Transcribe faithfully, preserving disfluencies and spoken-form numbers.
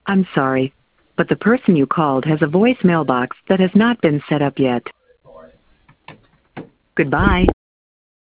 I'm sorry, but the person you called has a voicemail box that has not been set up yet. Goodbye.